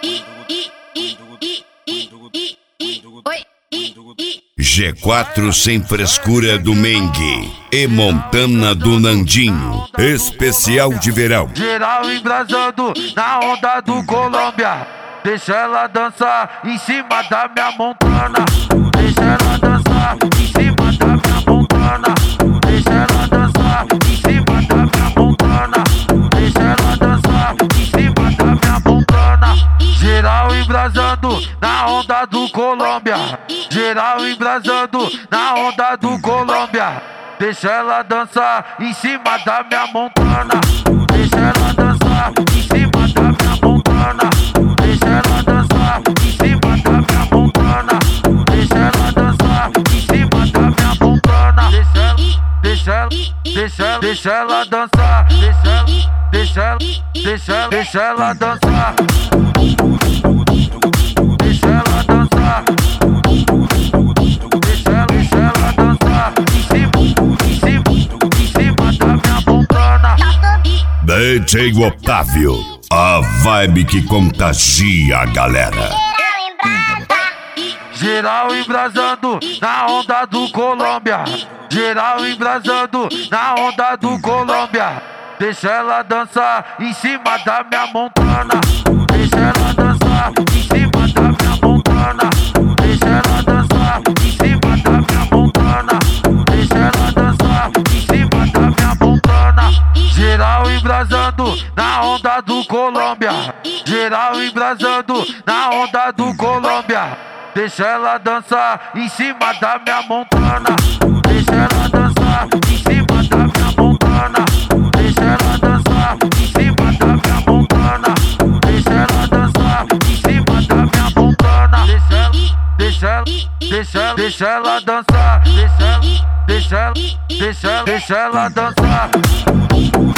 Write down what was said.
G4 sem frescura do Mengue e Montana do Nandinho, especial de verão. Geral embrasando na onda do Colômbia. Deixa ela dançar em cima da minha Montana. Deixa ela dançar em cima da minha Montana. Deixa ela dançar em cima da minha Montana. Deixa ela dançar em cima da minha Montana. Geral embrasando na onda do Colômbia. Geral embrasando na onda do Colômbia. Deixa ela dançar em cima da minha Montana. Deixa ela dançar em cima da minha Montana. Deixa ela dançar em cima da minha Montana. Deixa ela dançar em cima da minha Montana. Deixa ela dançar. Deixa ela dançar. Deixa ela dançar. Deixa ela dançar em cima da minha Montana. DJ Otávio, a vibe que contagia a galera. Geral embrasando na onda do Colômbia. Geral embrasando na onda do Colômbia. Deixa ela dançar em cima da minha Montana. Deixa ela dançar em cima da minha Montana. Deixa ela dançar em cima da minha Montana. Deixa ela dançar em cima da minha Montana. Geral embrasando na onda do Colômbia. Geral embrasando na onda do Colômbia. Deixa ela dançar em cima da minha Montana. Deixa ela dançar em cima da minha Montana. Deixa ela dançar em cima da minha Montana. Deixa ela dançar em cima da minha Montana. Deixa ela dançar. Deixa ela dançar.